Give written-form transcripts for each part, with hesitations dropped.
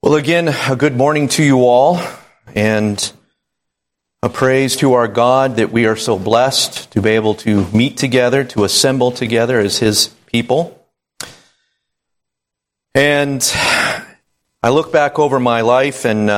Well, again, a good morning to you all, and a praise to our God that we are so blessed to be able to meet together, to assemble together as His people. And I look back over my life, and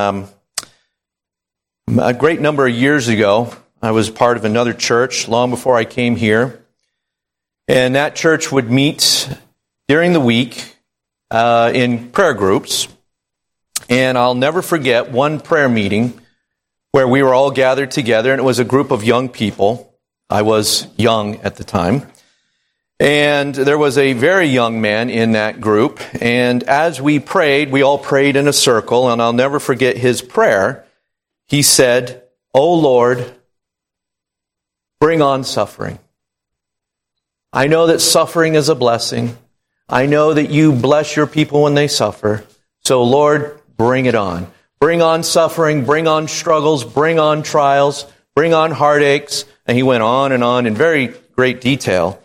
a great number of years ago, I was part of another church long before I came here, and that church would meet during the week in prayer groups. And I'll never forget one prayer meeting where we were all gathered together, and it was a group of young people. I was young at the time. And there was a very young man in that group. And as we prayed, we all prayed in a circle, and I'll never forget his prayer. He said, "O Lord, bring on suffering. I know that suffering is a blessing. I know that you bless your people when they suffer. So Lord, bring it on. Bring on suffering, bring on struggles, bring on trials, bring on heartaches." And he went on and in very great detail.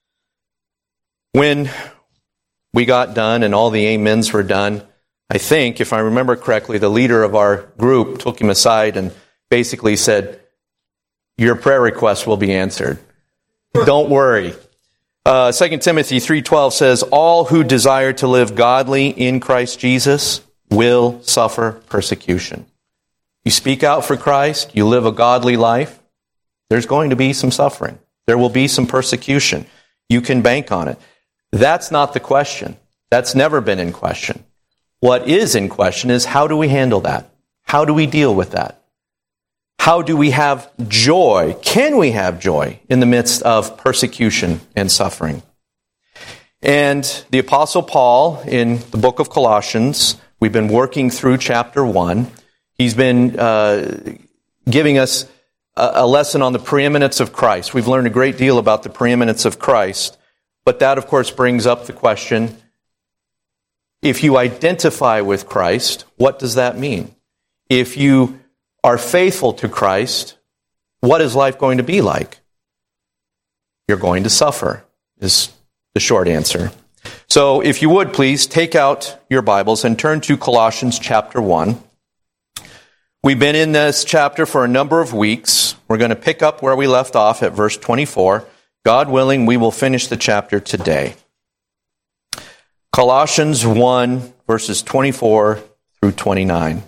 When we got done and all the amens were done, I think, if I remember correctly, the leader of our group took him aside and basically said, "Your prayer request will be answered. Don't worry." 2 Timothy 3:12 says, "All who desire to live godly in Christ Jesus will suffer persecution." You speak out for Christ, you live a godly life, there's going to be some suffering. There will be some persecution. You can bank on it. That's not the question. That's never been in question. What is in question is, how do we handle that? How do we deal with that? How do we have joy? Can we have joy in the midst of persecution and suffering? And the Apostle Paul, in the book of Colossians, we've been working through chapter 1. He's been giving us a lesson on the preeminence of Christ. We've learned a great deal about the preeminence of Christ, but that, of course, brings up the question, if you identify with Christ, what does that mean? If you are faithful to Christ, what is life going to be like? You're going to suffer, is the short answer. So if you would, please take out your Bibles and turn to Colossians chapter 1. We've been in this chapter for a number of weeks. We're going to pick up where we left off at verse 24. God willing, we will finish the chapter today. Colossians 1, verses 24 through 29.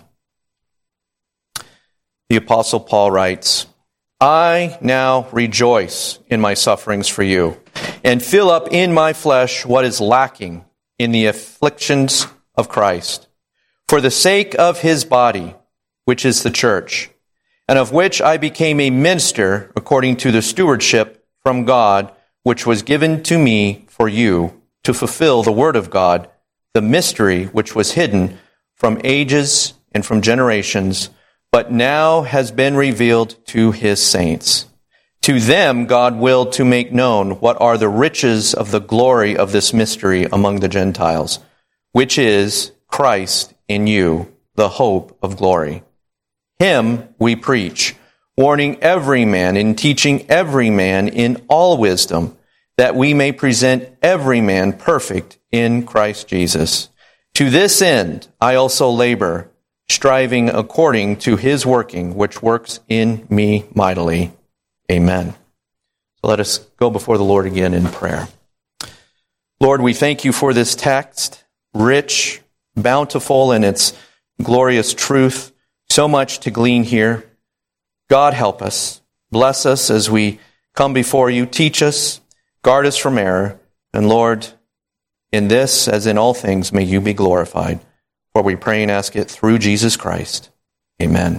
The Apostle Paul writes, "I now rejoice in my sufferings for you, and fill up in my flesh what is lacking in the afflictions of Christ, for the sake of his body, which is the church, and of which I became a minister according to the stewardship from God, which was given to me for you, to fulfill the word of God, the mystery which was hidden from ages and from generations, but now has been revealed to his saints. To them God willed to make known what are the riches of the glory of this mystery among the Gentiles, which is Christ in you, the hope of glory. Him we preach, warning every man and teaching every man in all wisdom, that we may present every man perfect in Christ Jesus. To this end I also labor, striving according to his working, which works in me mightily. Amen." So let us go before the Lord again in prayer. Lord, we thank you for this text, rich, bountiful in its glorious truth, so much to glean here. God, help us. Bless us as we come before you. Teach us, guard us from error. And Lord, in this, as in all things, may you be glorified. For we pray and ask it through Jesus Christ. Amen.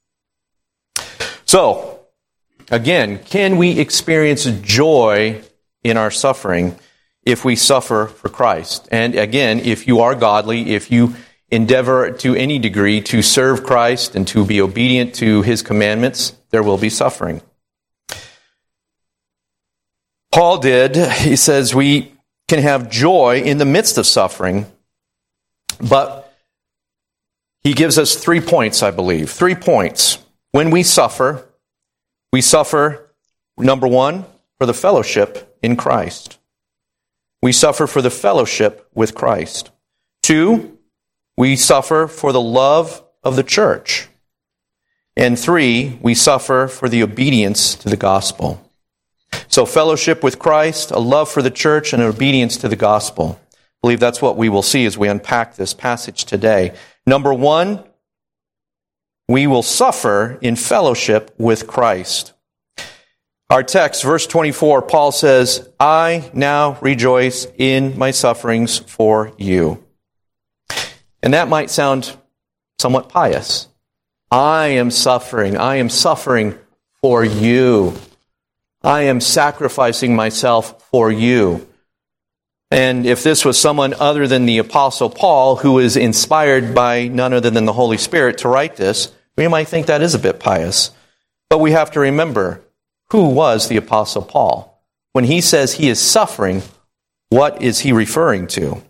So, again, can we experience joy in our suffering if we suffer for Christ? And again, if you are godly, if you endeavor to any degree to serve Christ and to be obedient to his commandments, there will be suffering. Paul did. He says we can have joy in the midst of suffering, but he gives us 3 points, I believe. 3 points. When we suffer, number one, for the fellowship in Christ. We suffer for the fellowship with Christ. 2, we suffer for the love of the church. And 3, we suffer for the obedience to the gospel. So fellowship with Christ, a love for the church, and an obedience to the gospel. I believe that's what we will see as we unpack this passage today. Number 1, we will suffer in fellowship with Christ. Our text, verse 24, Paul says, I now rejoice in my sufferings for you. And that might sound somewhat pious. I am suffering for you. I am sacrificing myself for you. And if this was someone other than the Apostle Paul, who is inspired by none other than the Holy Spirit to write this, we might think that is a bit pious. But we have to remember, who was the Apostle Paul? When he says he is suffering, what is he referring to?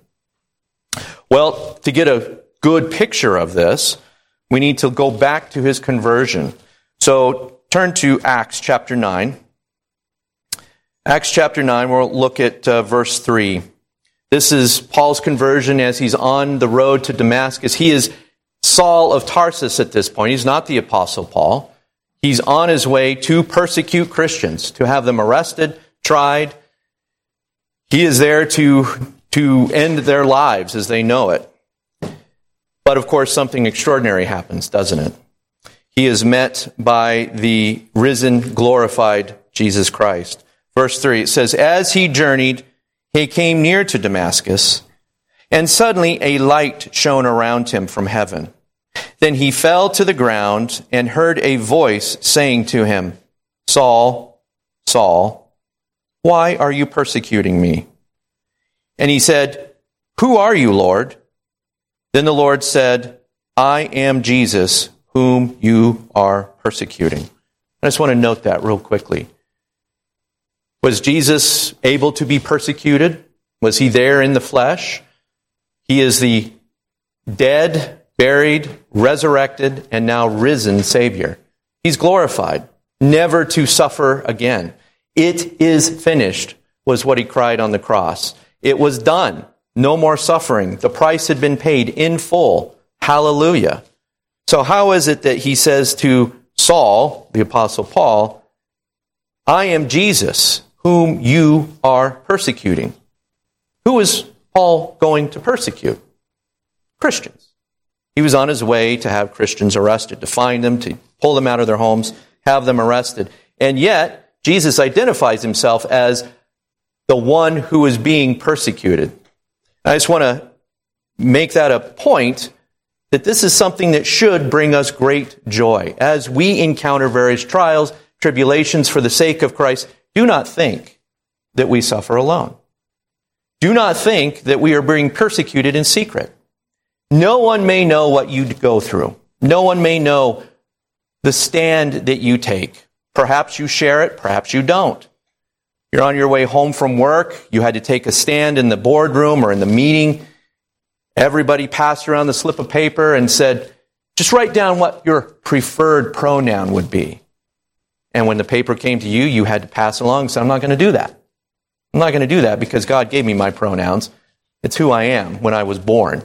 Well, to get a good picture of this, we need to go back to his conversion. So turn to Acts chapter 9. Acts chapter 9, we'll look at verse 3. This is Paul's conversion as he's on the road to Damascus. He is Saul of Tarsus at this point. He's not the Apostle Paul. He's on his way to persecute Christians, to have them arrested, tried. He is there to end their lives as they know it. But of course, something extraordinary happens, doesn't it? He is met by the risen, glorified Jesus Christ. Verse 3, it says, as he journeyed, he came near to Damascus, and suddenly a light shone around him from heaven. Then he fell to the ground and heard a voice saying to him, Saul, Saul, why are you persecuting me? And he said, who are you, Lord? Then the Lord said, I am Jesus, whom you are persecuting. I just want to note that real quickly. Was Jesus able to be persecuted? Was he there in the flesh? He is the dead, buried, resurrected, and now risen Savior. He's glorified, never to suffer again. It is finished, was what he cried on the cross. It was done. No more suffering. The price had been paid in full. Hallelujah. So how is it that he says to Saul, the Apostle Paul, I am Jesus, whom you are persecuting? Who is Paul going to persecute? Christians. He was on his way to have Christians arrested, to find them, to pull them out of their homes, have them arrested. And yet, Jesus identifies himself as the one who is being persecuted. I just want to make that a point that this is something that should bring us great joy. As we encounter various trials, tribulations for the sake of Christ, do not think that we suffer alone. Do not think that we are being persecuted in secret. No one may know what you go through. No one may know the stand that you take. Perhaps you share it, perhaps you don't. You're on your way home from work. You had to take a stand in the boardroom or in the meeting. Everybody passed around the slip of paper and said, just write down what your preferred pronoun would be. And when the paper came to you, you had to pass along and say, I'm not going to do that. I'm not going to do that because God gave me my pronouns. It's who I am when I was born.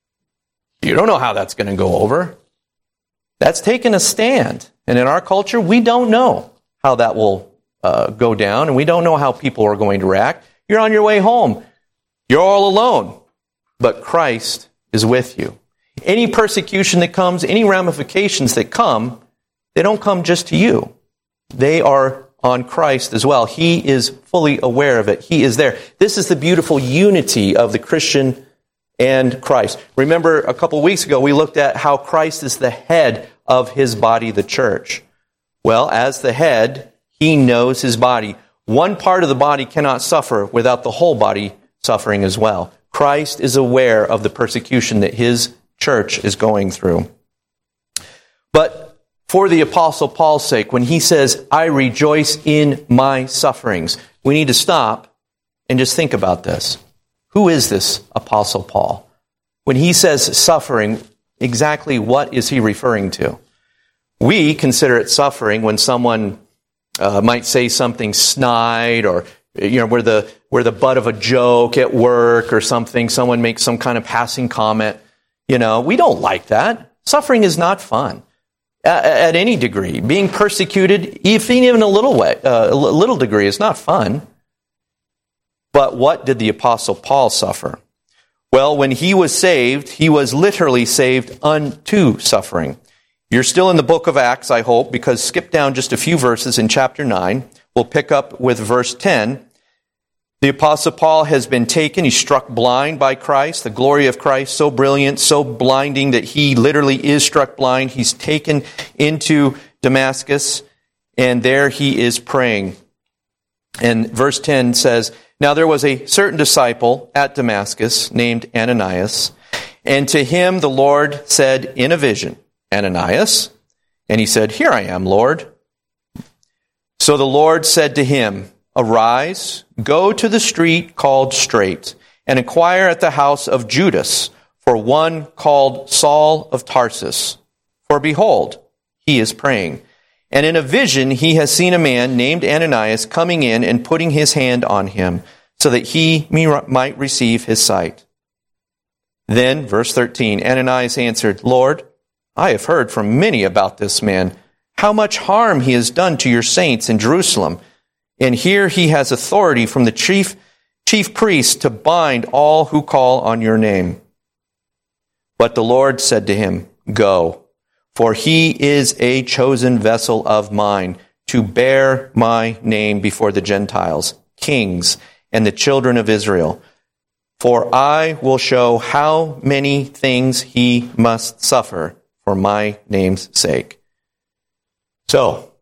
You don't know how that's going to go over. That's taking a stand. And in our culture, we don't know how that will go down, and we don't know how people are going to react. You're on your way home. You're all alone. But Christ is with you. Any persecution that comes, any ramifications that come, they don't come just to you. They are on Christ as well. He is fully aware of it. He is there. This is the beautiful unity of the Christian and Christ. Remember, a couple of weeks ago, we looked at how Christ is the head of his body, the church. Well, as the head, he knows his body. One part of the body cannot suffer without the whole body suffering as well. Christ is aware of the persecution that his church is going through. But for the Apostle Paul's sake, when he says, I rejoice in my sufferings, we need to stop and just think about this. Who is this Apostle Paul? When he says suffering, exactly what is he referring to? We consider it suffering when someone might say something snide, or we're the butt of a joke at work or something. Someone makes some kind of passing comment. We don't like that. Suffering is not fun at any degree. Being persecuted, even a little degree, is not fun. But what did the Apostle Paul suffer? Well, when he was saved, he was literally saved unto suffering. You're still in the book of Acts, I hope, because skip down just a few verses in chapter 9. We'll pick up with verse 10. The Apostle Paul has been taken. He's struck blind by Christ. The glory of Christ, so brilliant, so blinding that he literally is struck blind. He's taken into Damascus, and there he is praying. And verse 10 says, "Now there was a certain disciple at Damascus named Ananias, and to him the Lord said in a vision, 'Ananias?' And he said, 'Here I am, Lord.' So the Lord said to him, 'Arise, go to the street called Straight, and inquire at the house of Judas for one called Saul of Tarsus. For behold, he is praying. And in a vision he has seen a man named Ananias coming in and putting his hand on him, so that he might receive his sight.' Then, verse 13, Ananias answered, 'Lord, I have heard from many about this man, how much harm he has done to your saints in Jerusalem. And here he has authority from the chief priest to bind all who call on your name.' But the Lord said to him, 'Go, for he is a chosen vessel of mine to bear my name before the Gentiles, kings, and the children of Israel. For I will show how many things he must suffer for my name's sake.'" So,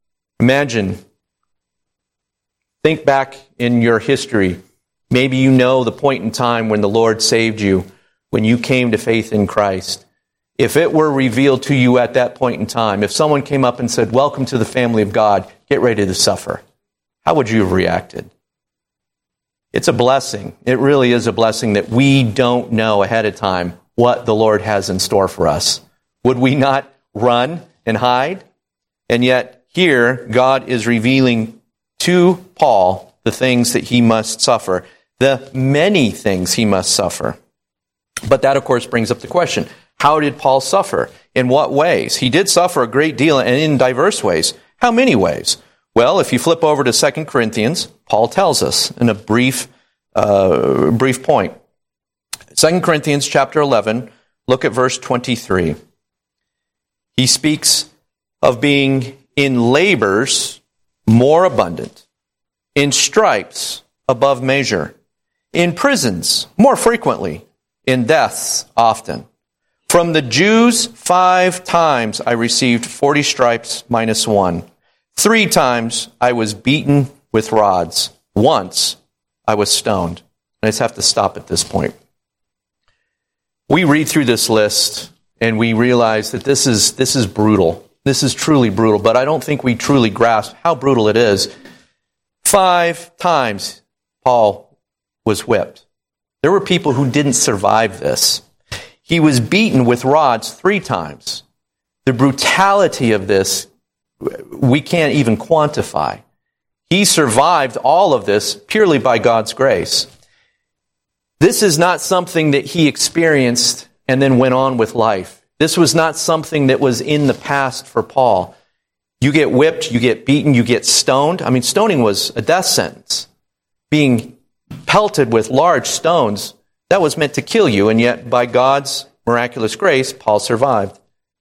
think back in your history. Maybe you know the point in time when the Lord saved you, when you came to faith in Christ. If it were revealed to you at that point in time, if someone came up and said, "Welcome to the family of God, get ready to suffer," how would you have reacted? It's a blessing. It really is a blessing that we don't know ahead of time what the Lord has in store for us. Would we not run and hide? And yet here, God is revealing to Paul the things that he must suffer, the many things he must suffer. But that, of course, brings up the question, how did Paul suffer? In what ways? He did suffer a great deal and in diverse ways. How many ways? Well, if you flip over to 2 Corinthians, Paul tells us in a brief point. 2 Corinthians chapter 11, look at verse 23. He speaks of being in labors more abundant, in stripes above measure, in prisons more frequently, in deaths often. From the Jews 5 times I received 40 stripes minus 1. 3 times I was beaten with rods. Once I was stoned. And I just have to stop at this point. We read through this list and we realize that this is brutal. This is truly brutal, but I don't think we truly grasp how brutal it is. 5 times Paul was whipped. There were people who didn't survive this. He was beaten with rods 3 times. The brutality of this, we can't even quantify. He survived all of this purely by God's grace. This is not something that he experienced and then went on with life. This was not something that was in the past for Paul. You get whipped, you get beaten, you get stoned. I mean, stoning was a death sentence. Being pelted with large stones, that was meant to kill you, and yet by God's miraculous grace, Paul survived.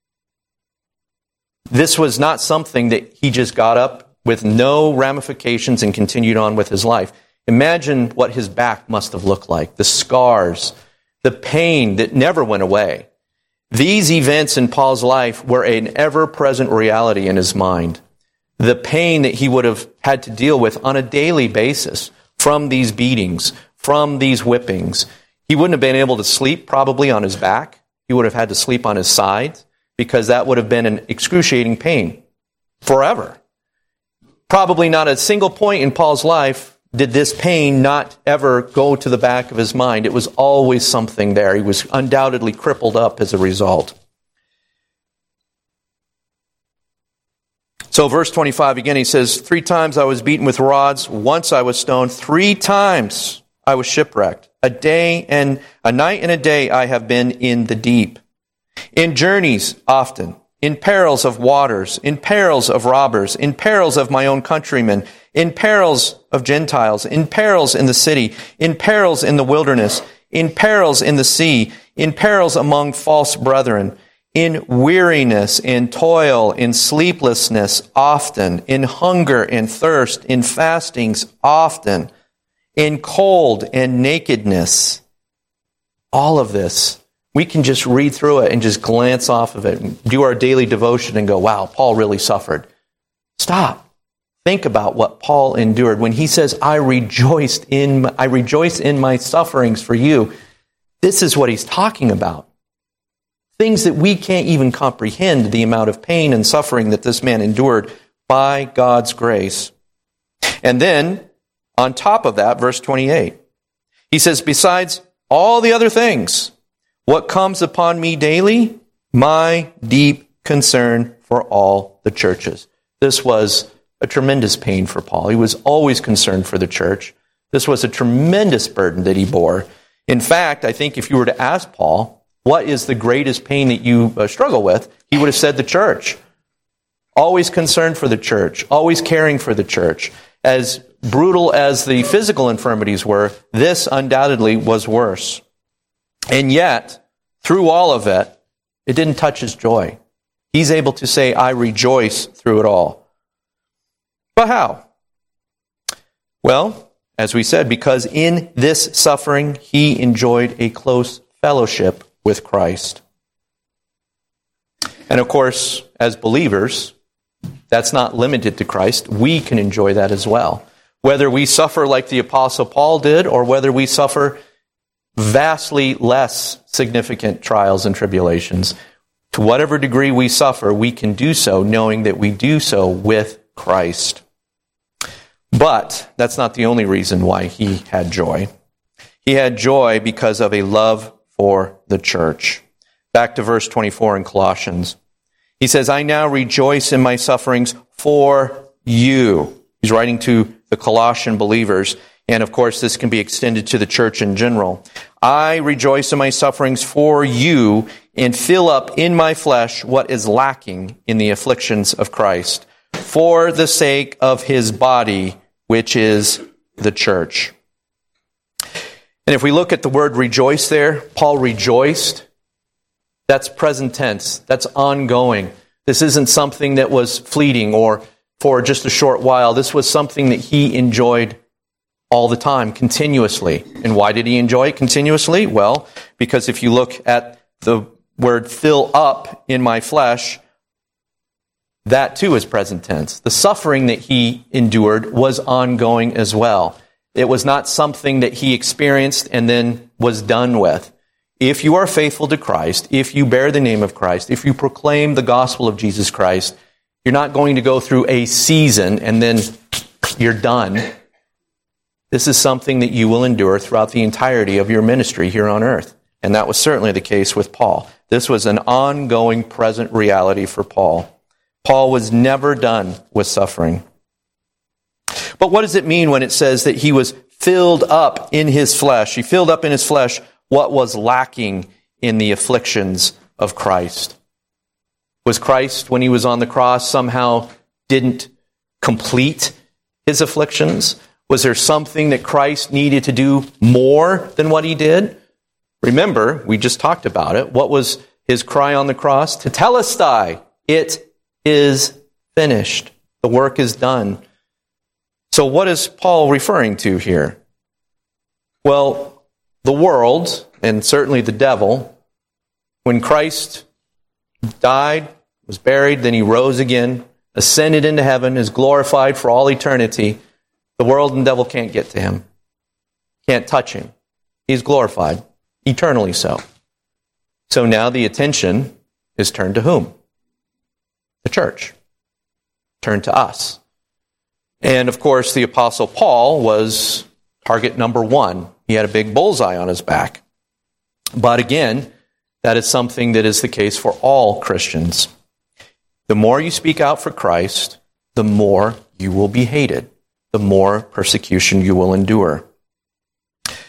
This was not something that he just got up with no ramifications and continued on with his life. Imagine what his back must have looked like, the scars, the pain that never went away. These events in Paul's life were an ever-present reality in his mind. The pain that he would have had to deal with on a daily basis from these beatings, from these whippings. He wouldn't have been able to sleep probably on his back. He would have had to sleep on his side because that would have been an excruciating pain forever. Probably not a single point in Paul's life did this pain not ever go to the back of his mind. It was always something there. He was undoubtedly crippled up as a result. So verse 25, again, he says, 3 times I was beaten with rods. Once I was stoned. 3 times I was shipwrecked. A night and a day I have been in the deep. In journeys often, in perils of waters, in perils of robbers, in perils of my own countrymen, in perils of Gentiles, in perils in the city, in perils in the wilderness, in perils in the sea, in perils among false brethren, in weariness, in toil, in sleeplessness often, in hunger and thirst, in fastings often, in cold and nakedness. All of this, we can just read through it and just glance off of it and do our daily devotion and go, wow, Paul really suffered. Stop. Think about what Paul endured. When he says, I rejoice in my sufferings for you, this is what he's talking about. Things that we can't even comprehend, the amount of pain and suffering that this man endured by God's grace. And then, on top of that, verse 28, he says, besides all the other things, what comes upon me daily? My deep concern for all the churches. This was a tremendous pain for Paul. He was always concerned for the church. This was a tremendous burden that he bore. In fact, I think if you were to ask Paul, what is the greatest pain that you struggle with? He would have said the church. Always concerned for the church, always caring for the church. As brutal as the physical infirmities were, this undoubtedly was worse. And yet, through all of it, it didn't touch his joy. He's able to say, I rejoice through it all. But how? Well, as we said, because in this suffering, he enjoyed a close fellowship with Christ. And of course, as believers, that's not limited to Christ. We can enjoy that as well. Whether we suffer like the Apostle Paul did, or whether we suffer vastly less significant trials and tribulations, to whatever degree we suffer, we can do so knowing that we do so with Christ. But that's not the only reason why he had joy. He had joy because of a love for the church. Back to verse 24 in Colossians. He says, I now rejoice in my sufferings for you. He's writing to the Colossian believers. And of course, this can be extended to the church in general. I rejoice in my sufferings for you and fill up in my flesh what is lacking in the afflictions of Christ for the sake of his body, which is the church. And if we look at the word rejoice there, Paul rejoiced. That's present tense. That's ongoing. This isn't something that was fleeting or for just a short while. This was something that he enjoyed all the time, continuously. And why did he enjoy it continuously? Well, because if you look at the word fill up in my flesh, that too is present tense. The suffering that he endured was ongoing as well. It was not something that he experienced and then was done with. If you are faithful to Christ, if you bear the name of Christ, if you proclaim the gospel of Jesus Christ, you're not going to go through a season and then you're done. This is something that you will endure throughout the entirety of your ministry here on earth. And that was certainly the case with Paul. This was an ongoing present reality for Paul. Paul was never done with suffering. But what does it mean when it says that he was filled up in his flesh? He filled up in his flesh what was lacking in the afflictions of Christ. Was Christ, when he was on the cross, somehow didn't complete his afflictions? Was there something that Christ needed to do more than what he did? Remember, we just talked about it. What was his cry on the cross? Tetelestai, it is finished. The work is done. So what is Paul referring to here? Well, the world, and certainly the devil, when Christ died, was buried, then he rose again, ascended into heaven, is glorified for all eternity, the world and the devil can't get to him, can't touch him. He's glorified, eternally so. So now the attention is turned to whom? The church. Turned to us. And of course, the Apostle Paul was target number one. He had a big bullseye on his back. But again, that is something that is the case for all Christians. The more you speak out for Christ, the more you will be hated, the more persecution you will endure.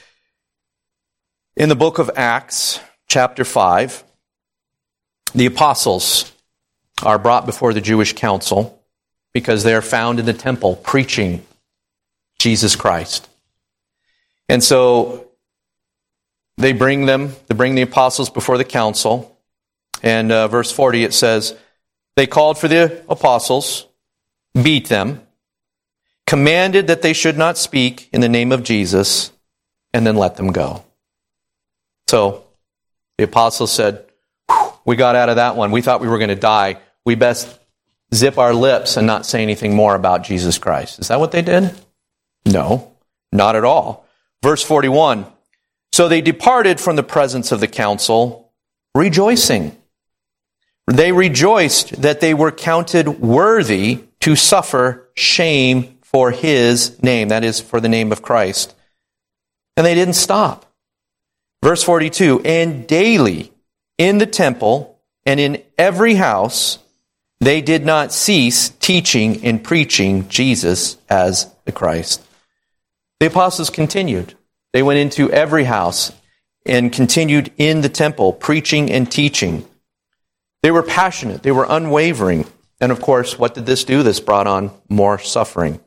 In the book of Acts, chapter 5, the apostles are brought before the Jewish council because they are found in the temple preaching Jesus Christ. And so they bring the apostles before the council. And verse 40, it says, they called for the apostles, beat them, commanded that they should not speak in the name of Jesus, and then let them go. So the apostles said, we got out of that one. We thought we were going to die. We best zip our lips and not say anything more about Jesus Christ. Is that what they did? No, not at all. Verse 41, so they departed from the presence of the council, rejoicing. They rejoiced that they were counted worthy to suffer shame for his name, that is, for the name of Christ. And they didn't stop. Verse 42, and daily in the temple and in every house, they did not cease teaching and preaching Jesus as the Christ. The apostles continued. They went into every house and continued in the temple, preaching and teaching. They were passionate. They were unwavering. And of course, what did this do? This brought on more suffering.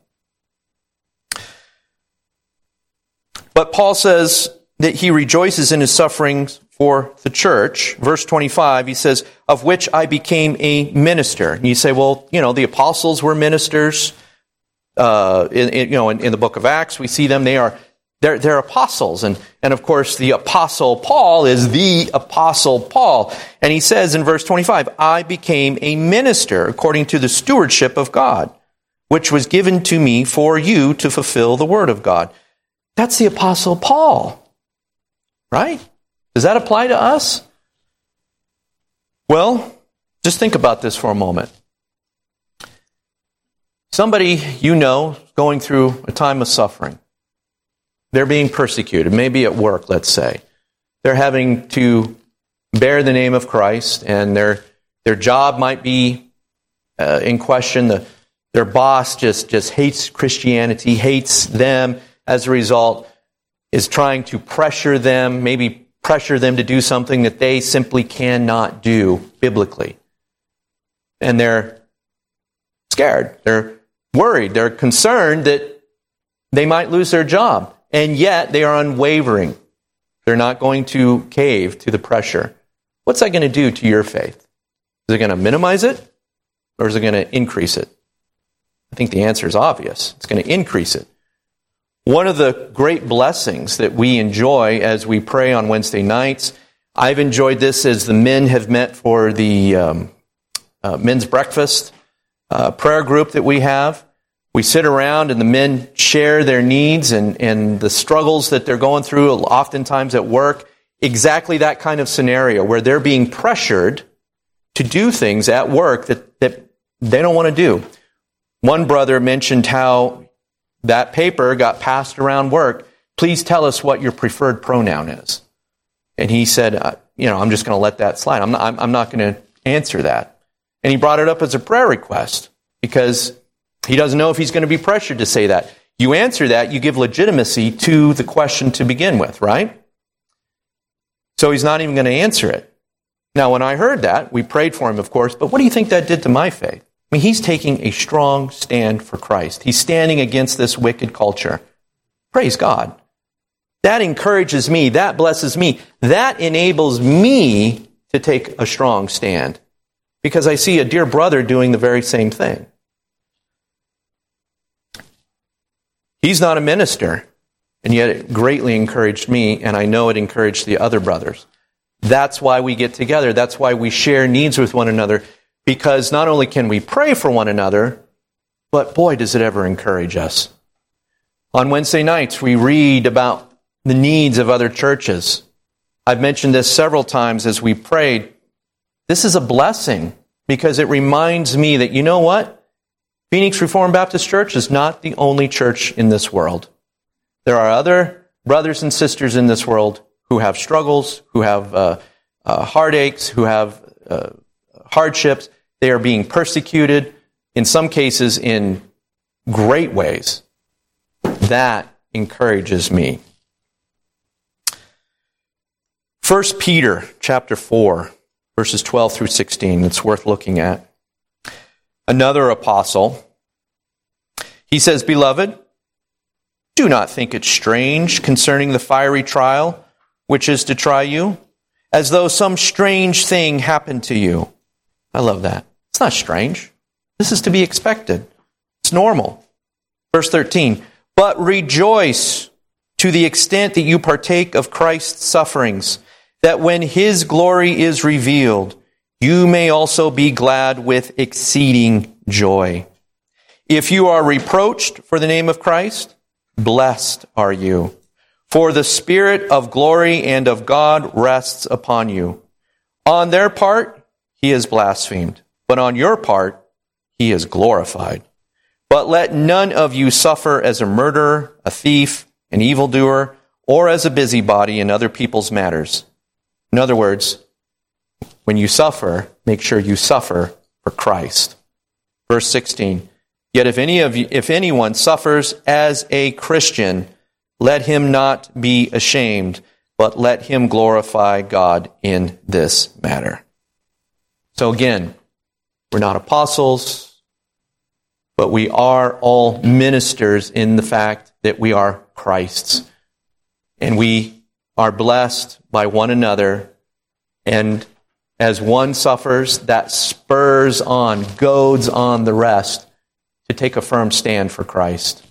But Paul says that he rejoices in his sufferings for the church. Verse 25, he says, of which I became a minister. And you say, well, the apostles were ministers. In the book of Acts, we see them. They're apostles. And of course, the apostle Paul is the apostle Paul. And he says in verse 25, I became a minister according to the stewardship of God, which was given to me for you to fulfill the word of God. That's the apostle Paul. Right? Does that apply to us? Well, just think about this for a moment. Somebody going through a time of suffering. They're being persecuted, maybe at work, let's say. They're having to bear the name of Christ, and their job might be in question. Their boss just hates Christianity, hates them. As a result, is trying to pressure them to do something that they simply cannot do biblically. And they're scared. They're worried. They're concerned that they might lose their job. And yet they are unwavering. They're not going to cave to the pressure. What's that going to do to your faith? Is it going to minimize it? Or is it going to increase it? I think the answer is obvious. It's going to increase it. One of the great blessings that we enjoy as we pray on Wednesday nights, I've enjoyed this as the men have met for the men's breakfast prayer group that we have. We sit around and the men share their needs and the struggles that they're going through, oftentimes at work. Exactly that kind of scenario where they're being pressured to do things at work that they don't want to do. One brother mentioned how that paper got passed around work. Please tell us what your preferred pronoun is. And he said, I'm just going to let that slide. I'm not going to answer that. And he brought it up as a prayer request because he doesn't know if he's going to be pressured to say that. You answer that, you give legitimacy to the question to begin with, right? So he's not even going to answer it. Now, when I heard that, we prayed for him, of course, but what do you think that did to my faith? I mean, he's taking a strong stand for Christ. He's standing against this wicked culture. Praise God. That encourages me. That blesses me. That enables me to take a strong stand because I see a dear brother doing the very same thing. He's not a minister, and yet it greatly encouraged me, and I know it encouraged the other brothers. That's why we get together. That's why we share needs with one another. Because not only can we pray for one another, but boy, does it ever encourage us. On Wednesday nights, we read about the needs of other churches. I've mentioned this several times as we prayed. This is a blessing because it reminds me that, you know what? Phoenix Reformed Baptist Church is not the only church in this world. There are other brothers and sisters in this world who have struggles, who have heartaches, who have hardships. They are being persecuted, in some cases in great ways. That encourages me. 1 Peter chapter 4, verses 12 through 16. It's worth looking at. Another apostle. He says, "Beloved, do not think it strange concerning the fiery trial which is to try you, as though some strange thing happened to you." I love that. It's not strange. This is to be expected. It's normal. Verse 13, "But rejoice to the extent that you partake of Christ's sufferings, that when his glory is revealed, you may also be glad with exceeding joy. If you are reproached for the name of Christ, blessed are you, for the Spirit of glory and of God rests upon you. On their part, he is blasphemed, but on your part, he is glorified. But let none of you suffer as a murderer, a thief, an evildoer, or as a busybody in other people's matters." In other words, when you suffer, make sure you suffer for Christ. Verse 16, "Yet if anyone suffers as a Christian, let him not be ashamed, but let him glorify God in this matter." So again, we're not apostles, but we are all ministers in the fact that we are Christ's. And we are blessed by one another. And as one suffers, that spurs on, goads on the rest to take a firm stand for Christ.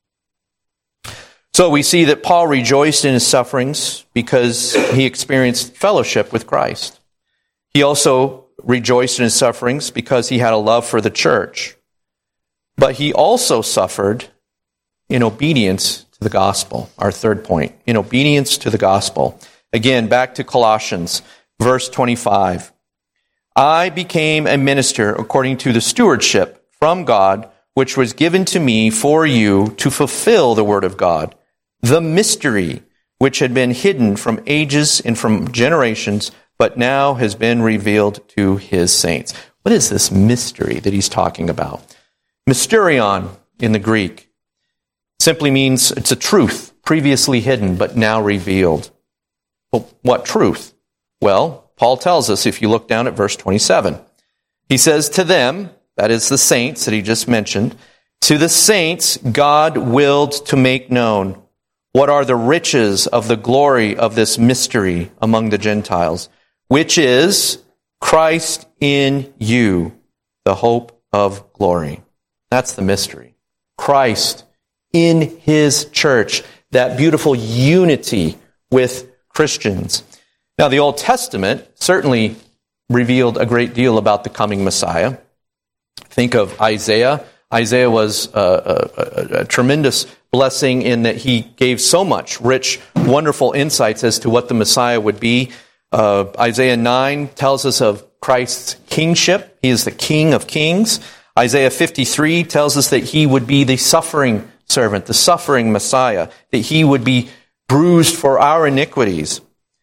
So we see that Paul rejoiced in his sufferings because he experienced fellowship with Christ. He also rejoiced in his sufferings because he had a love for the church. But he also suffered in obedience to the gospel. Our third point, in obedience to the gospel. Again, back to Colossians, verse 25. "I became a minister according to the stewardship from God, which was given to me for you to fulfill the word of God, the mystery which had been hidden from ages and from generations, but now has been revealed to his saints." What is this mystery that he's talking about? Mysterion in the Greek simply means it's a truth previously hidden but now revealed. Well, what truth? Well, Paul tells us if you look down at verse 27. He says, "To them," that is the saints that he just mentioned, "to the saints God willed to make known what are the riches of the glory of this mystery among the Gentiles, which is Christ in you, the hope of glory." That's the mystery. Christ in his church, that beautiful unity with Christians. Now, the Old Testament certainly revealed a great deal about the coming Messiah. Think of Isaiah. Isaiah was a tremendous blessing in that he gave so much rich, wonderful insights as to what the Messiah would be. Isaiah 9 tells us of Christ's kingship. He is the King of kings. Isaiah 53 tells us that he would be the suffering servant, the suffering Messiah, that he would be bruised for our iniquities.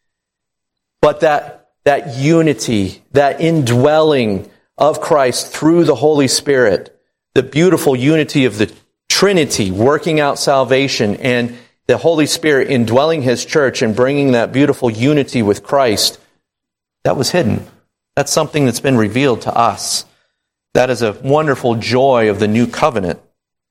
But that unity, that indwelling of Christ through the Holy Spirit, the beautiful unity of the Trinity working out salvation and the Holy Spirit indwelling his church and bringing that beautiful unity with Christ, that was hidden. That's something that's been revealed to us. That is a wonderful joy of the new covenant.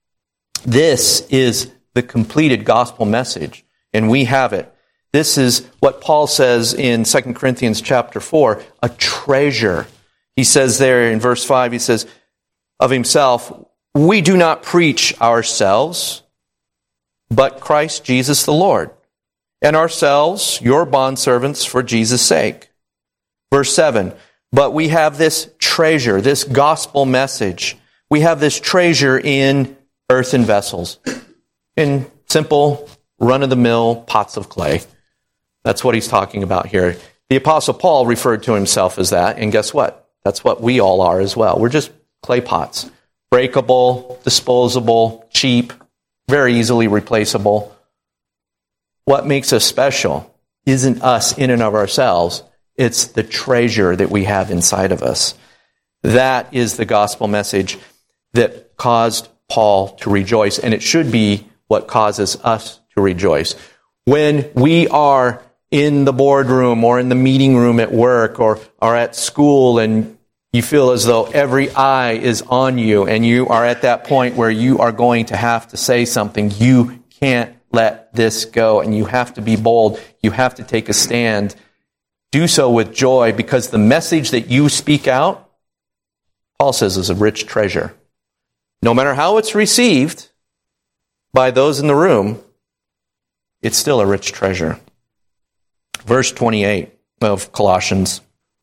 This is the completed gospel message, and we have it. This is what Paul says in 2 Corinthians chapter 4, a treasure. He says there in verse 5, he says of himself, "We do not preach ourselves, but Christ Jesus the Lord, and ourselves your bondservants for Jesus' sake." Verse 7, "But we have this treasure, this gospel message. We have this treasure in earthen vessels, in simple, run-of-the-mill pots of clay." That's what he's talking about here. The Apostle Paul referred to himself as that, and guess what? That's what we all are as well. We're just clay pots. Breakable, disposable, cheap, very easily replaceable. What makes us special isn't us in and of ourselves. It's the treasure that we have inside of us. That is the gospel message that caused Paul to rejoice, and it should be what causes us to rejoice. When we are in the boardroom or in the meeting room at work or at school, and you feel as though every eye is on you, and you are at that point where you are going to have to say something. You can't let this go, and you have to be bold. You have to take a stand. Do so with joy, because the message that you speak out, Paul says, is a rich treasure. No matter how it's received by those in the room, it's still a rich treasure. Verse 28 of Colossians.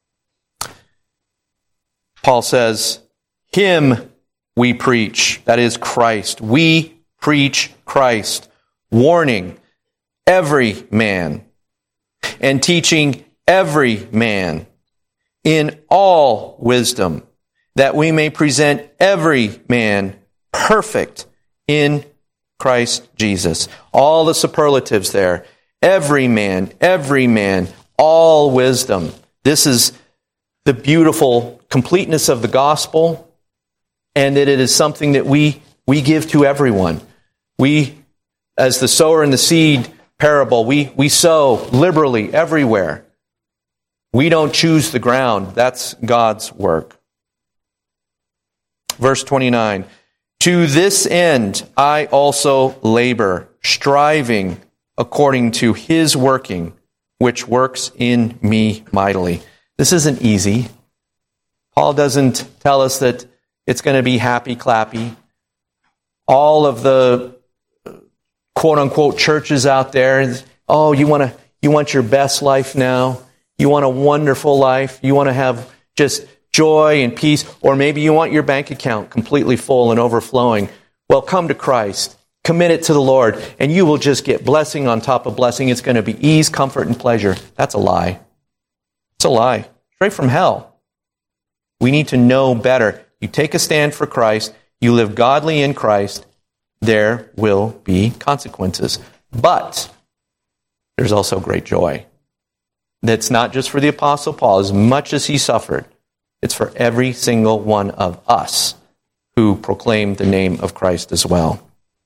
Paul says, Him we preach, that is Christ. We preach Christ, warning every man and teaching every man in all wisdom, that we may present every man perfect in Christ Jesus. All the superlatives there. Every man, all wisdom. This is the beautiful completeness of the gospel, and that it is something that we give to everyone. We, as the sower and the seed parable, we sow liberally everywhere. We don't choose the ground. That's God's work. Verse 29, to this end I also labor, striving according to His working, which works in me mightily. This isn't easy. Paul doesn't tell us that it's going to be happy-clappy. All of the quote-unquote churches out there, oh, you want your best life now? You want a wonderful life? You want to have just joy and peace? Or maybe you want your bank account completely full and overflowing. Well, come to Christ. Commit it to the Lord, and you will just get blessing on top of blessing. It's going to be ease, comfort, and pleasure. That's a lie. It's a lie. Straight from hell. We need to know better. You take a stand for Christ. You live godly in Christ. There will be consequences. But there's also great joy. That's not just for the Apostle Paul. As much as he suffered, it's for every single one of us who proclaim the name of Christ as well.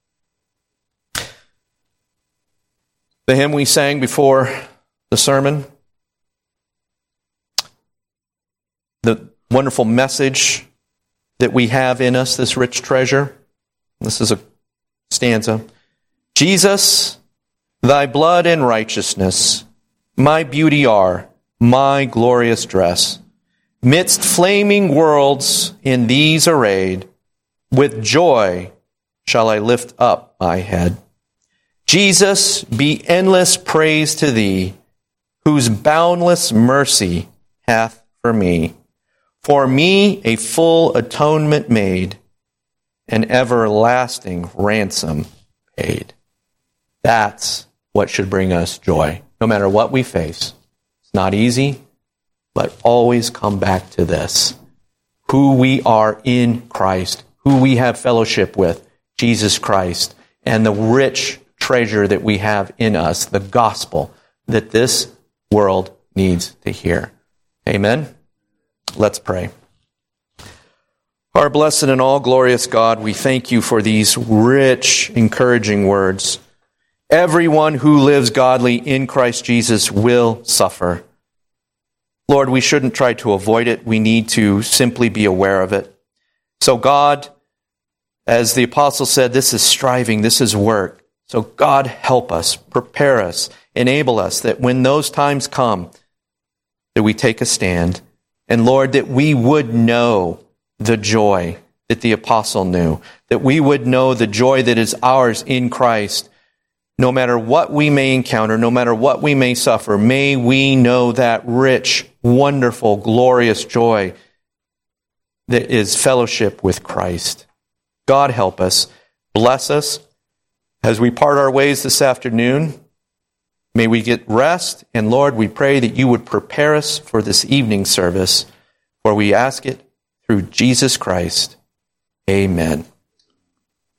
The hymn we sang before the sermon, the wonderful message that we have in us, this rich treasure. This is a stanza. Jesus, thy blood and righteousness, my beauty are, my glorious dress. Midst flaming worlds in these arrayed, with joy shall I lift up my head. Jesus, be endless praise to thee, whose boundless mercy hath for me a full atonement made, an everlasting ransom paid. That's what should bring us joy, no matter what we face. It's not easy, but always come back to this. Who we are in Christ, who we have fellowship with, Jesus Christ, and the rich treasure that we have in us, the gospel that this world needs to hear. Amen? Let's pray. Our blessed and all glorious God, we thank you for these rich, encouraging words. Everyone who lives godly in Christ Jesus will suffer. Lord, we shouldn't try to avoid it. We need to simply be aware of it. So God, as the apostle said, this is striving, this is work. So God, help us, prepare us, enable us that when those times come, that we take a stand. And Lord, that we would know the joy that the apostle knew, that we would know the joy that is ours in Christ. No matter what we may encounter, no matter what we may suffer, may we know that rich, wonderful, glorious joy that is fellowship with Christ. God, help us. Bless us. As we part our ways this afternoon, may we get rest. And Lord, we pray that you would prepare us for this evening service, for we ask it through Jesus Christ. Amen.